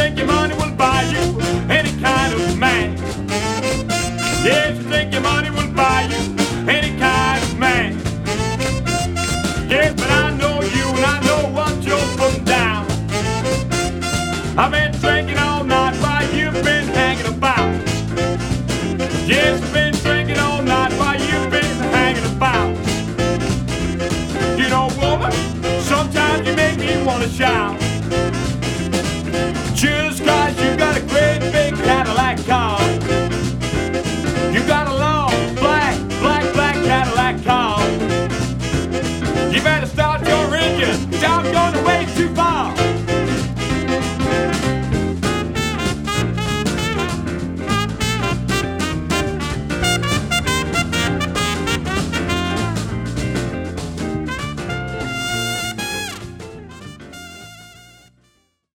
think your money will buy you any kind of man. Yes, you think your money will buy you any kind of man. Yes, but I know you and I know what you're putting down. I've been drinking all night while you've been hanging about. Yes, I've been drinking all night while you've been hanging about. You know, woman, sometimes you make me wanna shout.